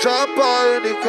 Chapa NK.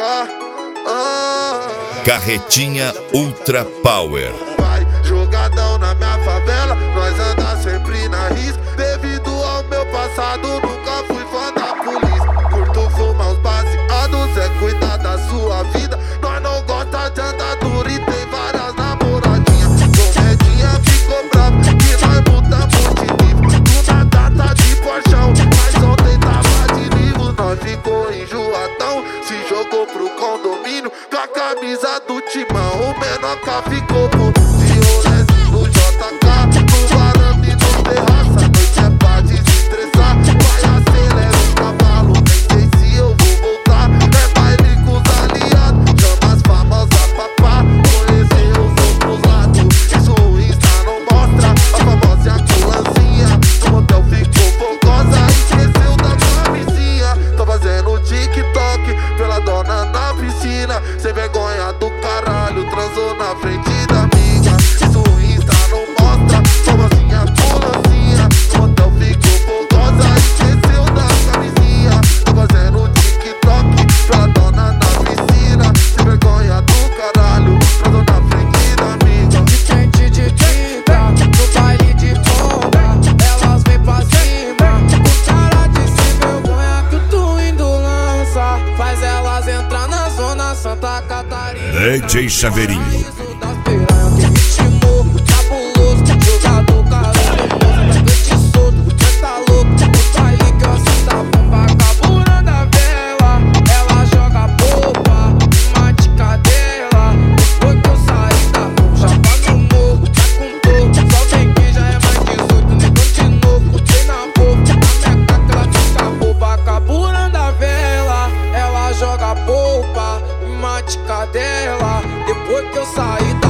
Carretinha Ultra Power. Vai jogadão na minha favela, nós anda sempre na risca. Devido ao meu passado, nunca fui fã da polícia. Curto fumar os baseados, é cuidar da sua vida. Nós não gosta de andadura e tem várias namoradinhas. Comedinha ficou bravo, que nós mudamos de nível. Do nada tá de porchão, mas ontem tava de livro. Nós ficou enjoadão, se jogou pro condomínio com a camisa do Timão. O Menoca ficou por violência no JK, no varanda e no terraço. A noite é pra desestressar, vai acelera o cavalo, nem sei se eu vou voltar. É baile com os aliados, chama as famosas papá, conhecer os outros lados. Isso o Insta não mostra, a famosa ambulância. No motel ficou fogosa e esqueceu da camisinha. Tô fazendo TikTok pela dona na piscina, sem vergonha do caralho, transou na frente da amiga. Isso o Insta não mostra, famosinha ambulância. No motel ficou fogosa e esqueceu da camisinha. Tô fazendo TikTok pela dona na piscina, sem vergonha do caralho, transou na frente da amiga. De frente de tinta, no baile de bomba, elas vêm pra cima. O cara de sem vergonha que o Twindo lança, faz elas entrar na zona Santa Catarina. DJ Chaveirinho. Paraíso das piranha que ritmo cabuloso, jogador caralho, noite solto, cê tá louco. O baile que eu sinto a bomba, carburando a vela. Ela joga polpa, mate cadela. Depois que eu saí da rua, já tá no morro, tá com dor. Só vem que já é mais 18, negão de novo. Tem na boca, na minha caca ela fica boba, carburando a vela. Ela joga polpa, mate cadela. Depois que eu saí